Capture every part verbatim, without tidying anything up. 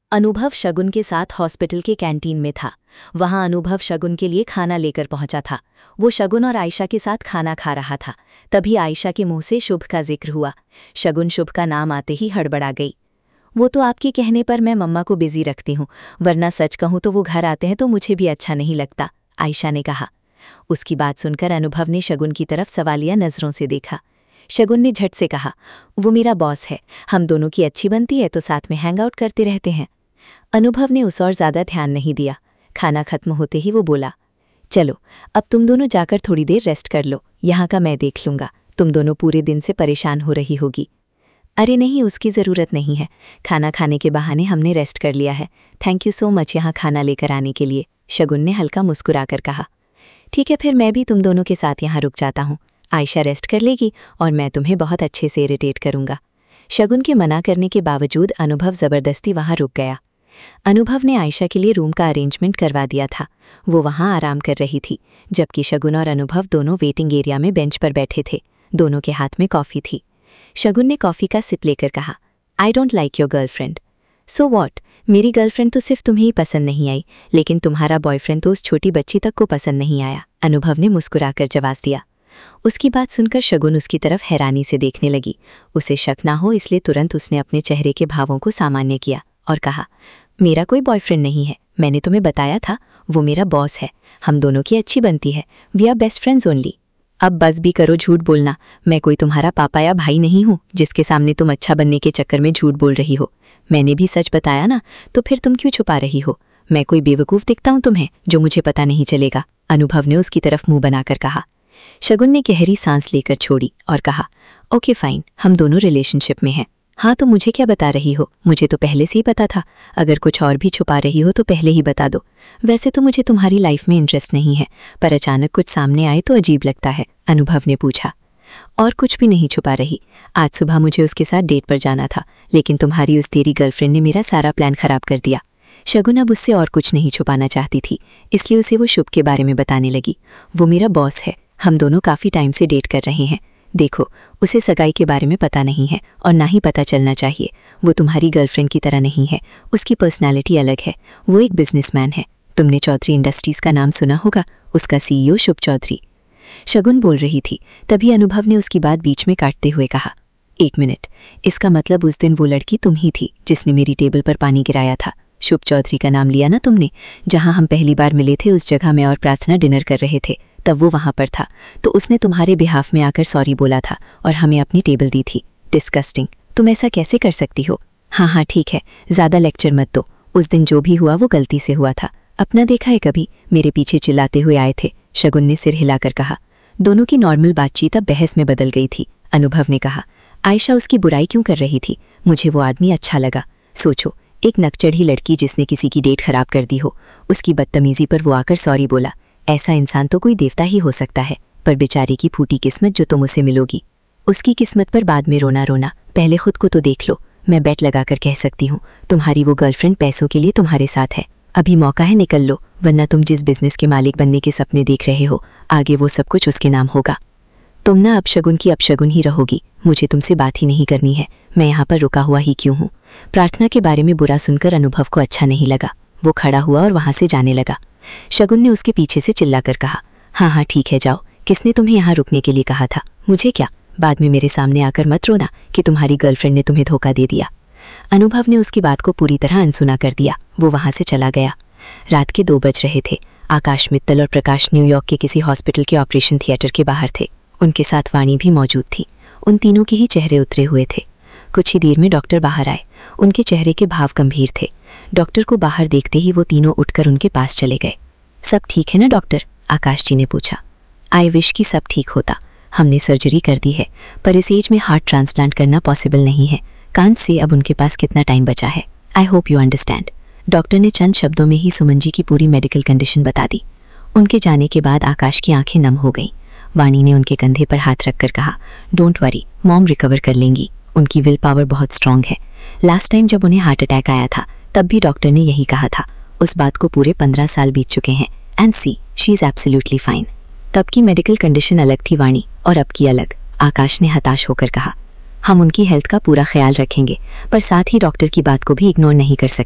अनुभव शगुन के साथ हॉस्पिटल के कैंटीन में था। वहां अनुभव शगुन के लिए खाना लेकर पहुंचा था। वो शगुन और आयशा के साथ खाना खा रहा था। तभी आयशा के मुंह से शुभ का जिक्र हुआ। शगुन शुभ का नाम आते ही हड़बड़ा गई। वो तो आपके कहने पर मैं मम्मा को बिजी रखती हूँ, वरना सच कहूँ तो वो घर आते हैं तो मुझे भी अच्छा नहीं लगता, आयशा ने कहा। उसकी बात सुनकर अनुभव ने शगुन की तरफ सवालिया नज़रों से देखा। शगुन ने झट से कहा, वो मेरा बॉस है, हम दोनों की अच्छी बनती है तो साथ में हैंग आउट करते रहते हैं। अनुभव ने उस और ज़्यादा ध्यान नहीं दिया। खाना खत्म होते ही वो बोला, चलो अब तुम दोनों जाकर थोड़ी देर रेस्ट कर लो, यहाँ का मैं देख लूँगा, तुम दोनों पूरे दिन से परेशान हो रही होगी। अरे नहीं, उसकी ज़रूरत नहीं है, खाना खाने के बहाने हमने रेस्ट कर लिया है, थैंक यू सो मच यहाँ खाना लेकर आने के लिए, शगुन ने हल्का मुस्कुराकर कहा। ठीक है, फिर मैं भी तुम दोनों के साथ यहाँ रुक जाता हूँ, आयशा रेस्ट कर लेगी और मैं तुम्हें बहुत अच्छे से इरिटेट करूँगा। शगुन के मना करने के बावजूद अनुभव ज़बरदस्ती वहाँ रुक गया। अनुभव ने आयशा के लिए रूम का अरेंजमेंट करवा दिया था। वो वहाँ आराम कर रही थी, जबकि शगुन और अनुभव दोनों वेटिंग एरिया में बेंच पर बैठे थे। दोनों के हाथ में कॉफ़ी थी। शगुन ने कॉफ़ी का सिप लेकर कहा, I don't like your girlfriend. So what, मेरी गर्लफ्रेंड तो सिर्फ तुम्हें ही पसंद नहीं आई, लेकिन तुम्हारा बॉयफ्रेंड तो उस छोटी बच्ची तक को पसंद नहीं आया, अनुभव ने मुस्कुराकर जवाब दिया। उसकी बात सुनकर शगुन उसकी तरफ हैरानी से देखने लगी। उसे शक ना हो इसलिए तुरंत उसने अपने चेहरे के भावों को सामान्य किया और कहा, मेरा कोई बॉयफ्रेंड नहीं है, मैंने तुम्हें बताया था, वो मेरा बॉस है, हम दोनों की अच्छी बनती है, we are best friends only. अब बस भी करो झूठ बोलना, मैं कोई तुम्हारा पापा या भाई नहीं हूँ जिसके सामने तुम अच्छा बनने के चक्कर में झूठ बोल रही हो। मैंने भी सच बताया ना, तो फिर तुम क्यों छुपा रही हो? मैं कोई बेवकूफ़ दिखता हूँ तुम्हें जो मुझे पता नहीं चलेगा, अनुभव ने उसकी तरफ मुंह बनाकर कहा। शगुन ने गहरी सांस लेकर छोड़ी और कहा, ओके फाइन, हम दोनों रिलेशनशिप में हैं। हाँ तो मुझे क्या बता रही हो? मुझे तो पहले से ही पता था, अगर कुछ और भी छुपा रही हो तो पहले ही बता दो। वैसे तो मुझे तुम्हारी लाइफ में इंटरेस्ट नहीं है, पर अचानक कुछ सामने आए तो अजीब लगता है, अनुभव ने पूछा। और कुछ भी नहीं छुपा रही, आज सुबह मुझे उसके साथ डेट पर जाना था, लेकिन तुम्हारी उस तेरी गर्लफ्रेंड ने मेरा सारा प्लान खराब कर दिया। शगुन अब उससे और कुछ नहीं छुपाना चाहती थी, इसलिए उसे वो शुभ के बारे में बताने लगी। वो मेरा बॉस है, हम दोनों काफ़ी टाइम से डेट कर रहे हैं। देखो, उसे सगाई के बारे में पता नहीं है और ना ही पता चलना चाहिए। वो तुम्हारी गर्लफ्रेंड की तरह नहीं है, उसकी पर्सनालिटी अलग है, वो एक बिजनेसमैन है। तुमने चौधरी इंडस्ट्रीज़ का नाम सुना होगा, उसका सीईओ शुभ चौधरी। शगुन बोल रही थी, तभी अनुभव ने उसकी बात बीच में काटते हुए कहा, एक मिनट, इसका मतलब उस दिन वो लड़की तुम ही थी जिसने मेरी टेबल पर पानी गिराया था। शुभ चौधरी का नाम लिया ना तुमने? जहाँ हम पहली बार मिले थे उस जगह मैं और प्रार्थना डिनर कर रहे थे, तब वो वहाँ पर था, तो उसने तुम्हारे बिहाफ में आकर सॉरी बोला था और हमें अपनी टेबल दी थी। डिस्कस्टिंग, तुम ऐसा कैसे कर सकती हो? हाँ हाँ ठीक है, ज़्यादा लेक्चर मत दो, उस दिन जो भी हुआ वो गलती से हुआ था। अपना देखा है कभी? मेरे पीछे चिल्लाते हुए आए थे, शगुन ने सिर हिलाकर कहा। दोनों की नॉर्मल बातचीत अब बहस में बदल गई थी। अनुभव ने कहा, आयशा उसकी बुराई क्यों कर रही थी? मुझे वो आदमी अच्छा लगा। सोचो, एक नकचढ़ी लड़की जिसने किसी की डेट खराब कर दी हो, उसकी बदतमीजी पर वो आकर सॉरी बोला। ऐसा इंसान तो कोई देवता ही हो सकता है, पर बेचारे की फूटी किस्मत जो तुम उसे मिलोगी। उसकी किस्मत पर बाद में रोना रोना, पहले खुद को तो देख लो। मैं बेट लगाकर कह सकती हूँ, तुम्हारी वो गर्लफ्रेंड पैसों के लिए तुम्हारे साथ है। अभी मौका है, निकल लो, वरना तुम जिस बिजनेस के मालिक बनने के सपने देख रहे हो, आगे वो सब कुछ उसके नाम होगा। तुम ना अपशगुन की अपशगुन ही रहोगी। मुझे तुमसे बात ही नहीं करनी है, मैं यहाँ पर रुका हुआ ही क्यों हूँ? प्रार्थना के बारे में बुरा सुनकर अनुभव को अच्छा नहीं लगा। वो खड़ा हुआ और वहाँ से जाने लगा। शगुन ने उसके पीछे से चिल्लाकर कहा, हाँ हाँ ठीक है, जाओ, किसने तुम्हें यहाँ रुकने के लिए कहा था? मुझे क्या? बाद में मेरे सामने आकर मत रोना कि तुम्हारी गर्लफ्रेंड ने तुम्हें धोखा दे दिया। अनुभव ने उसकी बात को पूरी तरह अनसुना कर दिया। वो वहाँ से चला गया। रात के दो बज रहे थे। आकाश मित्तल और प्रकाश न्यूयॉर्क के किसी हॉस्पिटल के ऑपरेशन थिएटर के बाहर थे। उनके साथ वाणी भी मौजूद थी। उन तीनों के ही चेहरे उतरे हुए थे। कुछ ही देर में डॉक्टर बाहर आए। उनके चेहरे के भाव गंभीर थे। डॉक्टर को बाहर देखते ही वो तीनों उठकर उनके पास चले गए। सब ठीक है ना डॉक्टर? आकाश जी ने पूछा। आई विश कि सब ठीक होता। हमने सर्जरी कर दी है, पर इस एज में हार्ट ट्रांसप्लांट करना पॉसिबल नहीं है। कांट से अब उनके पास कितना टाइम बचा है। I hope you understand. Doctor ने चंद शब्दों में ही सुमन जी की पूरी मेडिकल कंडीशन बता दी। उनके जाने के बाद आकाश की आंखें नम हो गईं। वाणी ने उनके कंधे पर हाथ रखकर कहा, डोंट वरी, मॉम रिकवर कर लेंगी, उनकी विल पावर बहुत स्ट्रांग है। लास्ट टाइम जब उन्हें हार्ट अटैक आया था तब भी डॉक्टर ने यही कहा था। उस बात को पूरे पंद्रह साल बीत चुके हैं and see she is absolutely fine. तब की मेडिकल कंडीशन अलग थी वाणी, और अब की अलग, आकाश ने हताश होकर कहा। हम उनकी हेल्थ का पूरा ख्याल रखेंगे, पर साथ ही डॉक्टर की बात को भी इग्नोर नहीं कर सकते।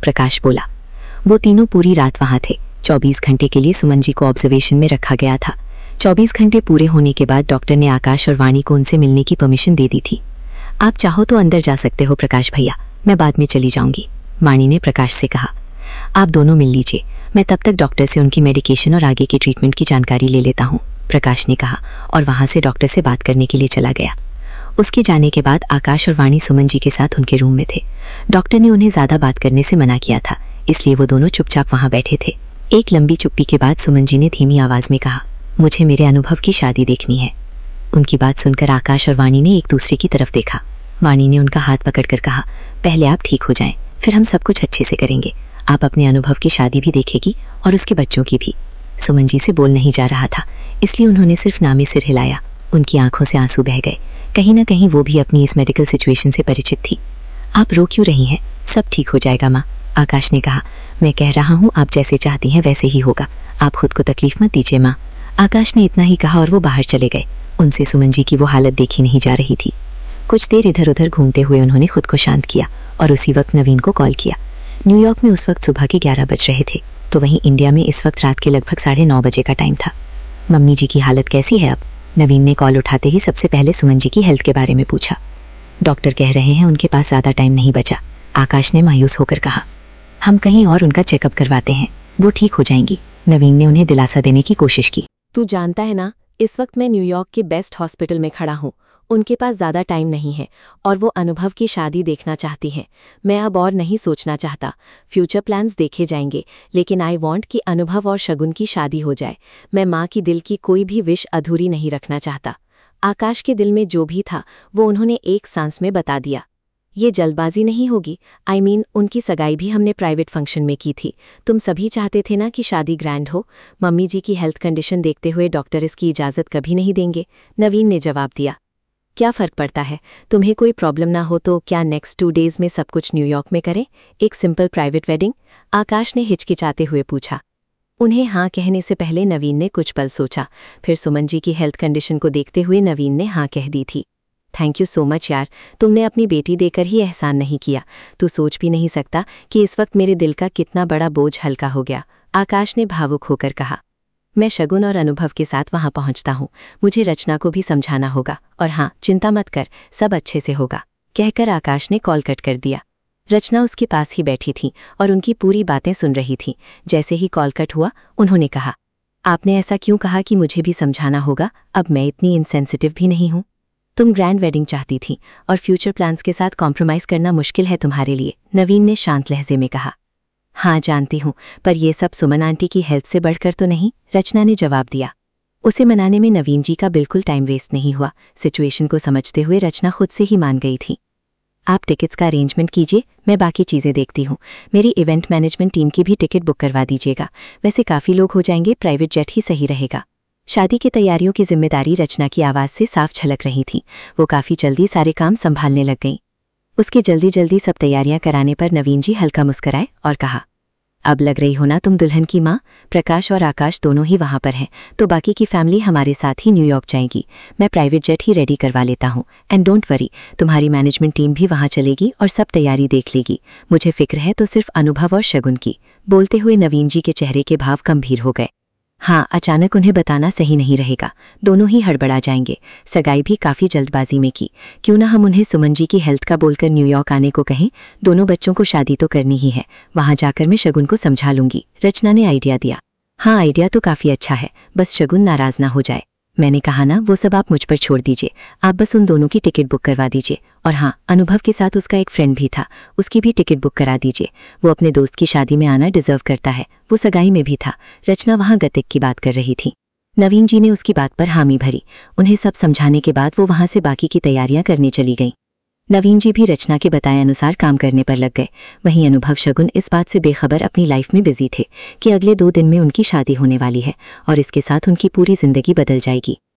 प्रकाश बोला। वो तीनों पूरी रात वहाँ थे। चौबीस घंटे के लिए सुमन जी को ऑब्जर्वेशन में रखा गया था। चौबीस घंटे पूरे होने के बाद डॉक्टर ने आकाश और वाणी को उनसे मिलने की परमिशन दे दी थी। आप चाहो तो अंदर जा सकते हो प्रकाश भैया, मैं बाद में चली जाऊंगी, वाणी ने प्रकाश से कहा। आप दोनों मिल लीजिए, मैं तब तक डॉक्टर से उनकी मेडिकेशन और आगे की ट्रीटमेंट की जानकारी ले लेता हूँ, प्रकाश ने कहा और वहाँ से डॉक्टर से बात करने के लिए चला गया। उसके जाने के बाद आकाश और वाणी सुमन जी के साथ उनके रूम में थे। डॉक्टर ने उन्हें ज़्यादा बात करने से मना किया था, इसलिए वो दोनों चुपचाप वहाँ बैठे थे। एक लंबी चुप्पी के बाद सुमन जी ने धीमी आवाज़ में कहा, मुझे मेरे अनुभव की शादी देखनी है। उनकी बात सुनकर आकाश और वाणी ने एक दूसरे की तरफ देखा। वाणी ने उनका हाथ पकड़कर कहा, पहले आप ठीक हो जाएं, फिर हम सब कुछ अच्छे से करेंगे। आप अपने अनुभव की शादी भी देखेगी और उसके बच्चों की भी। सुमन जी से बोल नहीं जा रहा था, इसलिए उन्होंने सिर्फ नामे सिर हिलाया। उनकी आंखों से आंसू बह गए। कहीं ना कहीं वो भी अपनी इस मेडिकल सिचुएशन से परिचित थी। आप रो क्यों रही हैं? सब ठीक हो जाएगा माँ, आकाश ने कहा। मैं कह रहा हूँ आप जैसे चाहती हैं वैसे ही होगा, आप खुद को तकलीफ मत दीजिए माँ। आकाश ने इतना ही कहा और वो बाहर चले गए। उनसे सुमन जी की वो हालत देखी नहीं जा रही थी। कुछ देर इधर उधर घूमते हुए उन्होंने खुद को शांत किया और उसी वक्त नवीन को कॉल किया। न्यूयॉर्क में उस वक्त सुबह के ग्यारह बज रहे थे, तो वहीं इंडिया में इस वक्त रात के लगभग साढ़े नौ बजे का टाइम था। मम्मी जी की हालत कैसी है अब? नवीन ने कॉल उठाते ही सबसे पहले सुमन जी की हेल्थ के बारे में पूछा। डॉक्टर कह रहे हैं उनके पास ज़्यादा टाइम नहीं बचा, आकाश ने मायूस होकर कहा। हम कहीं और उनका चेकअप करवाते हैं, वो ठीक हो जाएंगी, नवीन ने उन्हें दिलासा देने की कोशिश की। तू जानता है ना, इस वक्त मैं न्यूयॉर्क के बेस्ट हॉस्पिटल में खड़ा हूँ। उनके पास ज़्यादा टाइम नहीं है और वो अनुभव की शादी देखना चाहती हैं। मैं अब और नहीं सोचना चाहता, फ्यूचर प्लान्स देखे जाएंगे, लेकिन आई वांट कि अनुभव और शगुन की शादी हो जाए। मैं माँ की दिल की कोई भी विश अधूरी नहीं रखना चाहता। आकाश के दिल में जो भी था वो उन्होंने एक सांस में बता दिया। ये जल्दबाजी नहीं होगी, आई I मीन mean, उनकी सगाई भी हमने प्राइवेट फंक्शन में की थी। तुम सभी चाहते थे ना कि शादी ग्रैंड हो। मम्मी जी की हेल्थ कंडीशन देखते हुए डॉक्टर इसकी इजाज़त कभी नहीं देंगे, नवीन ने जवाब दिया। क्या फ़र्क पड़ता है, तुम्हें कोई प्रॉब्लम ना हो तो क्या नेक्स्ट टू डेज़ में सब कुछ न्यूयॉर्क में करें, एक सिंपल प्राइवेट वेडिंग? आकाश ने हिचकिचाते हुए पूछा। उन्हें हाँ कहने से पहले नवीन ने कुछ पल सोचा, फिर सुमन जी की हेल्थ कंडीशन को देखते हुए नवीन ने हाँ कह दी थी। थैंक यू सो मच यार, तुमने अपनी बेटी देकर ही एहसान नहीं किया। तू सोच भी नहीं सकता कि इस वक्त मेरे दिल का कितना बड़ा बोझ हल्का हो गया, आकाश ने भावुक होकर कहा। मैं शगुन और अनुभव के साथ वहाँ पहुँचता हूँ, मुझे रचना को भी समझाना होगा, और हाँ चिंता मत कर, सब अच्छे से होगा, कहकर आकाश ने कॉल कट कर दिया। रचना उसके पास ही बैठी थी और उनकी पूरी बातें सुन रही थी। जैसे ही कॉल कट हुआ उन्होंने कहा, आपने ऐसा क्यों कहा कि मुझे भी समझाना होगा? अब मैं इतनी इनसेंसिटिव भी नहीं हूँ। तुम ग्रैंड वेडिंग चाहती थी और फ्यूचर प्लान्स के साथ कॉम्प्रोमाइज़ करना मुश्किल है तुम्हारे लिए, नवीन ने शांत लहजे में कहा। हाँ जानती हूँ, पर यह सब सुमन आंटी की हेल्थ से बढ़कर तो नहीं, रचना ने जवाब दिया। उसे मनाने में नवीन जी का बिल्कुल टाइम वेस्ट नहीं हुआ। सिचुएशन को समझते हुए रचना खुद से ही मान गई थी। आप टिकट्स का अरेंजमेंट कीजिए, मैं बाकी चीज़ें देखती हूँ। मेरी इवेंट मैनेजमेंट टीम की भी टिकट बुक करवा दीजिएगा। वैसे काफ़ी लोग हो जाएंगे, प्राइवेट जेट ही सही रहेगा। शादी की तैयारियों की जिम्मेदारी रचना की आवाज़ से साफ झलक रही थी। वो काफ़ी जल्दी सारे काम संभालने लग गई। उसके जल्दी जल्दी सब तैयारियां कराने पर नवीन जी हल्का मुस्कराए और कहा, अब लग रही हो ना तुम दुल्हन की माँ। प्रकाश और आकाश दोनों ही वहाँ पर हैं, तो बाकी की फैमिली हमारे साथ ही न्यूयॉर्क जाएगी। मैं प्राइवेट जेट ही रेडी करवा लेता हूँ, एंड डोंट वरी, तुम्हारी मैनेजमेंट टीम भी वहाँ चलेगी और सब तैयारी देख लेगी। मुझे फिक्र है तो सिर्फ अनुभव और शगुन की। बोलते हुए नवीन जी के चेहरे के भाव गंभीर हो गए। हाँ, अचानक उन्हें बताना सही नहीं रहेगा, दोनों ही हड़बड़ा जाएंगे। सगाई भी काफ़ी जल्दबाजी में की, क्यों ना हम उन्हें सुमन जी की हेल्थ का बोलकर न्यूयॉर्क आने को कहें। दोनों बच्चों को शादी तो करनी ही है, वहाँ जाकर मैं शगुन को समझा लूंगी, रचना ने आइडिया दिया। हाँ, आइडिया तो काफ़ी अच्छा है, बस शगुन नाराज़ ना हो जाए। मैंने कहा ना, वो सब आप मुझ पर छोड़ दीजिए, आप बस उन दोनों की टिकट बुक करवा दीजिए। और हाँ, अनुभव के साथ उसका एक फ्रेंड भी था, उसकी भी टिकट बुक करा दीजिए। वो अपने दोस्त की शादी में आना डिजर्व करता है, वो सगाई में भी था। रचना वहाँ गतिक की बात कर रही थी। नवीन जी ने उसकी बात पर हामी भरी। उन्हें सब समझाने के बाद वो वहाँ से बाकी की तैयारियां करने चली गईं। नवीन जी भी रचना के बताए अनुसार काम करने पर लग गए। वहीं अनुभव शगुन इस बात से बेखबर अपनी लाइफ में बिजी थे कि अगले दो दिन में उनकी शादी होने वाली है और इसके साथ उनकी पूरी जिंदगी बदल जाएगी।